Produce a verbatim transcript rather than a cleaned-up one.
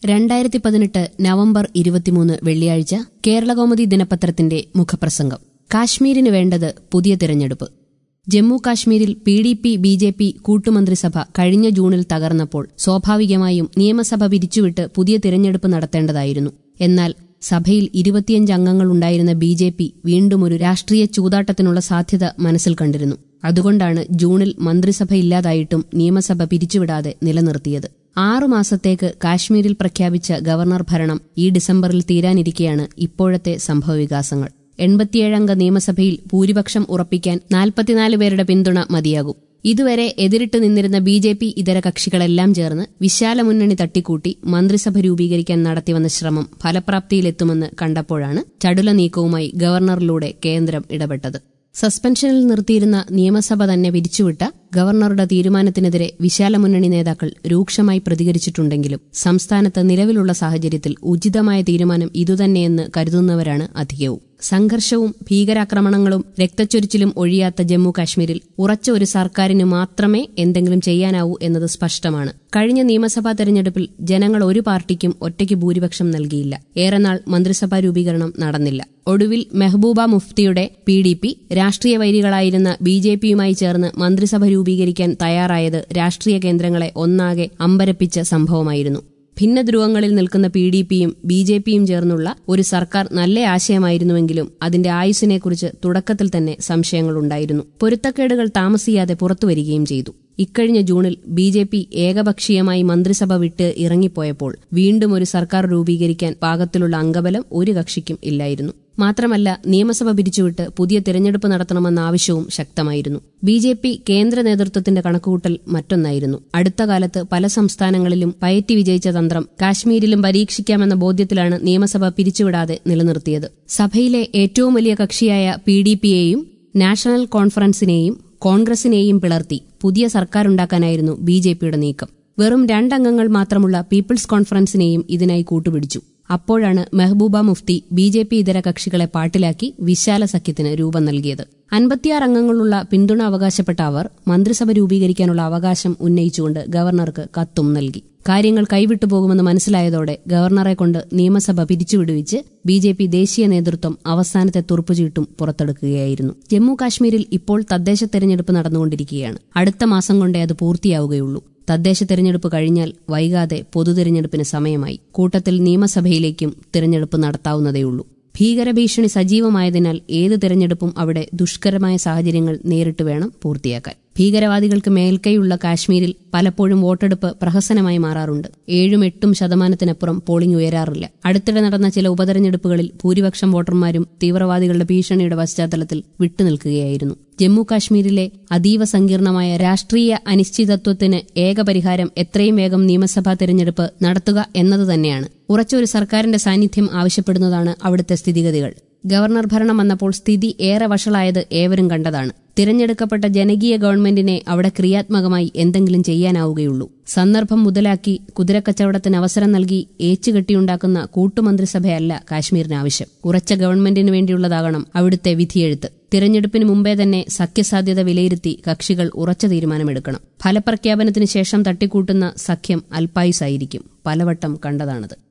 രണ്ടായിരത്തി പതിനെട്ട് നവംബർ ഇരുപത്തിമൂന്ന് വെള്ളിയാഴ്ച കേരളകൗമുദി ദിനപത്രത്തിന്റെ മുഖപ്രസംഗം. കാശ്മീരിന് വേണ്ടത് പുതിയ തിരഞ്ഞെടുപ്പ്. ജമ്മു കാശ്മീരിൽ P D P B J P കൂട്ടുമന്ത്രിസഭ കഴിഞ്ഞ ജൂണിൽ തകർന്നപ്പോൾ സ്വാഭാവികമായും നിയമസഭ പിരിച്ചുവിട്ട് പുതിയ തിരഞ്ഞെടുപ്പ് നടത്തേണ്ടതായിരുന്നു. എന്നാൽ സഭയിൽ ഇരുപത്തിയഞ്ച് അംഗങ്ങളുണ്ടായിരുന്ന ബി ജെ പി വീണ്ടും ഒരു രാഷ്ട്രീയ ചൂതാട്ടത്തിനുള്ള സാധ്യത മനസ്സിൽ കണ്ടിരുന്നു. അതുകൊണ്ടാണ് ജൂണിൽ മന്ത്രിസഭ ഇല്ലാതായിട്ടും നിയമസഭ പിരിച്ചുവിടാതെ നിലനിർത്തിയത്. ആറുമാസത്തേക്ക് കാശ്മീരിൽ പ്രഖ്യാപിച്ച ഗവർണർ ഭരണം ഈ ഡിസംബറിൽ തീരാനിരിക്കെയാണ് ഇപ്പോഴത്തെ സംഭവവികാസങ്ങൾ. എൺപത്തിയേഴംഗ നിയമസഭയിൽ ഭൂരിപക്ഷം ഉറപ്പിക്കാൻ നാൽപ്പത്തിനാല് പേരുടെ പിന്തുണ മതിയാകും. ഇതുവരെ എതിരിട്ട് നിന്നിരുന്ന ബി ജെ പി ഇതര കക്ഷികളെല്ലാം ചേർന്ന് വിശാല മുന്നണി തട്ടിക്കൂട്ടി മന്ത്രിസഭ രൂപീകരിക്കാൻ നടത്തിവന്ന ശ്രമം ഫലപ്രാപ്തിയിലെത്തുമെന്ന് കണ്ടപ്പോഴാണ് ചടുല നീക്കവുമായി ഗവർണറിലൂടെ കേന്ദ്രം ഇടപെട്ടത്. സസ്പെൻഷനിൽ നിർത്തിയിരുന്ന നിയമസഭ തന്നെ പിരിച്ചുവിട്ട ഗവർണറുടെ തീരുമാനത്തിനെതിരെ വിശാല മുന്നണി നേതാക്കൾ രൂക്ഷമായി പ്രതികരിച്ചിട്ടുണ്ടെങ്കിലും സംസ്ഥാനത്ത് നിലവിലുള്ള സാഹചര്യത്തിൽ ഉചിതമായ തീരുമാനം ഇതുതന്നെയെന്ന് കരുതുന്നവരാണ് അധികവും. സംഘർഷവും ഭീകരാക്രമണങ്ങളും രക്തച്ചൊരിച്ചിലും ഒഴിയാത്ത ജമ്മു കാശ്മീരിൽ ഉറച്ച ഒരു സർക്കാരിന് മാത്രമേ എന്തെങ്കിലും ചെയ്യാനാവൂ എന്നത് സ്പഷ്ടമാണ്. കഴിഞ്ഞ നിയമസഭാ തെരഞ്ഞെടുപ്പിൽ ജനങ്ങൾ ഒരു പാർട്ടിക്കും ഒറ്റയ്ക്ക് ഭൂരിപക്ഷം നൽകിയില്ല. ഏറെനാൾ മന്ത്രിസഭാ രൂപീകരണം നടന്നില്ല. ഒടുവിൽ മെഹബൂബ മുഫ്തിയുടെ പി ഡി പി രാഷ്ട്രീയ വൈരികളായിരുന്ന ബി ജെ പിയുമായി ചേർന്ന് മന്ത്രിസഭ രൂപീകരിക്കാൻ തയ്യാറായത് രാഷ്ട്രീയ കേന്ദ്രങ്ങളെ ഒന്നാകെ അമ്പരപ്പിച്ച സംഭവമായിരുന്നു. ഭിന്നധ്രുവങ്ങളിൽ നിൽക്കുന്ന പി ഡി പിയും ബി ജെ പിയും ചേർന്നുള്ള ഒരു സർക്കാർ നല്ല ആശയമായിരുന്നുവെങ്കിലും അതിന്റെ ആയുസ്സിനെക്കുറിച്ച് തുടക്കത്തിൽ തന്നെ സംശയങ്ങളുണ്ടായിരുന്നു. പൊരുത്തക്കേടുകൾ താമസിയാതെ പുറത്തുവരികയും ചെയ്തു. ഇക്കഴിഞ്ഞ ജൂണിൽ ബി ജെ പി ഏകപക്ഷീയമായി മന്ത്രിസഭ വിട്ട് ഇറങ്ങിപ്പോയപ്പോൾ വീണ്ടും ഒരു സർക്കാർ രൂപീകരിക്കാൻ പാകത്തിലുള്ള അംഗബലം ഒരു കക്ഷിക്കും ഇല്ലായിരുന്നു. മാത്രമല്ല, നിയമസഭ പിരിച്ചുവിട്ട് പുതിയ തിരഞ്ഞെടുപ്പ് നടത്തണമെന്ന ആവശ്യവും ശക്തമായിരുന്നു. ബി ജെ പി കേന്ദ്ര നേതൃത്വത്തിന്റെ കണക്കുകൂട്ടൽ മറ്റൊന്നായിരുന്നു. അടുത്ത കാലത്ത് പല സംസ്ഥാനങ്ങളിലും പയറ്റി വിജയിച്ച തന്ത്രം കാശ്മീരിലും പരീക്ഷിക്കാമെന്ന ബോധ്യത്തിലാണ് നിയമസഭ പിരിച്ചുവിടാതെ നിലനിർത്തിയത്. സഭയിലെ ഏറ്റവും വലിയ കക്ഷിയായ പി ഡി പിയെയും നാഷണൽ കോൺഫറൻസിനെയും കോൺഗ്രസിനെയും പിളർത്തി പുതിയ സർക്കാരുണ്ടാക്കാനായിരുന്നു ബി ജെ പിയുടെ നീക്കം. വെറും രണ്ടംഗങ്ങൾ മാത്രമുള്ള പീപ്പിൾസ് കോൺഫറൻസിനെയും ഇതിനായി കൂട്ടുപിടിച്ചു. അപ്പോഴാണ് Mehbooba Mufti B J P ഇതര കക്ഷികളെ പാട്ടിലാക്കി വിശാല സഖ്യത്തിന് രൂപം നൽകിയത്. അൻപത്തിയാറ് അംഗങ്ങളുള്ള പിന്തുണ അവകാശപ്പെട്ട അവർ മന്ത്രിസഭ രൂപീകരിക്കാനുള്ള അവകാശം ഉന്നയിച്ചുകൊണ്ട് ഗവർണർക്ക് കത്തും നൽകി. കാര്യങ്ങൾ കൈവിട്ടു പോകുമെന്ന് മനസ്സിലായതോടെ ഗവർണറെ കൊണ്ട് നിയമസഭ പിരിച്ചുവിടുവിച്ച് ബി ജെ പി ദേശീയ നേതൃത്വം അവസാനത്തെ തുറപ്പുചീട്ടും പുറത്തെടുക്കുകയായിരുന്നു. ജമ്മു കാശ്മീരിൽ ഇപ്പോൾ തദ്ദേശ തെരഞ്ഞെടുപ്പ് നടന്നുകൊണ്ടിരിക്കുകയാണ്. അടുത്ത മാസം കൊണ്ടേ അത് പൂർത്തിയാവുകയുള്ളൂ. തദ്ദേശ തെരഞ്ഞെടുപ്പ് കഴിഞ്ഞാൽ വൈകാതെ പൊതുതെരഞ്ഞെടുപ്പിന് സമയമായി. കൂട്ടത്തിൽ നിയമസഭയിലേക്കും തിരഞ്ഞെടുപ്പ് നടത്താവുന്നതേയുള്ളൂ. ഭീകരഭീഷണി സജീവമായതിനാൽ ഏത് തെരഞ്ഞെടുപ്പും അവിടെ ദുഷ്കരമായ സാഹചര്യങ്ങൾ നേരിട്ട് വേണം പൂർത്തിയാക്കാൻ. ഭീകരവാദികൾക്ക് മേൽക്കൈയുള്ള കാശ്മീരിൽ പലപ്പോഴും വോട്ടെടുപ്പ് പ്രഹസനമായി മാറാറുണ്ട്. ഏഴും എട്ടും ശതമാനത്തിനപ്പുറം പോളിംഗ് ഉയരാറില്ല. അടുത്തിടെ നടന്ന ചില ഉപതെരഞ്ഞെടുപ്പുകളിൽ ഭൂരിപക്ഷം വോട്ടർമാരും തീവ്രവാദികളുടെ ഭീഷണിയുടെ പശ്ചാത്തലത്തിൽ വിട്ടുനിൽക്കുകയായിരുന്നു. ജമ്മു കാശ്മീരിലെ അതീവ സങ്കീർണമായ രാഷ്ട്രീയ അനിശ്ചിതത്വത്തിന് ഏകപരിഹാരം എത്രയും വേഗം നിയമസഭാ തെരഞ്ഞെടുപ്പ് നടത്തുക എന്നത് തന്നെയാണ്. ഉറച്ചൊരു സർക്കാരിന്റെ സാന്നിധ്യം ആവശ്യപ്പെടുന്നതാണ് അവിടുത്തെ സ്ഥിതിഗതികൾ. ഗവർണർ ഭരണം വന്നപ്പോൾ സ്ഥിതി ഏറെ വഷളായത് ഏവരും കണ്ടതാണ്. തിരഞ്ഞെടുക്കപ്പെട്ട ജനകീയ ഗവൺമെന്റിനെ അവിടെ ക്രിയാത്മകമായി എന്തെങ്കിലും ചെയ്യാനാവുകയുള്ളൂ. സന്ദർഭം മുതലാക്കി കുതിരക്കച്ചവടത്തിന് അവസരം നൽകി ഏച്ചുകെട്ടിയുണ്ടാക്കുന്ന കൂട്ടുമന്ത്രിസഭയല്ല കാശ്മീരിന് ആവശ്യം. ഉറച്ച ഗവൺമെന്റിന് വേണ്ടിയുള്ളതാകണം അവിടുത്തെ വിധിയെഴുത്ത്. തിരഞ്ഞെടുപ്പിന് മുമ്പേ തന്നെ സഖ്യസാധ്യത വിലയിരുത്തി കക്ഷികൾ ഉറച്ച തീരുമാനമെടുക്കണം. ഫലപ്രഖ്യാപനത്തിന് ശേഷം തട്ടിക്കൂട്ടുന്ന സഖ്യം അൽപായുസായിരിക്കും. പലവട്ടം കണ്ടതാണത്.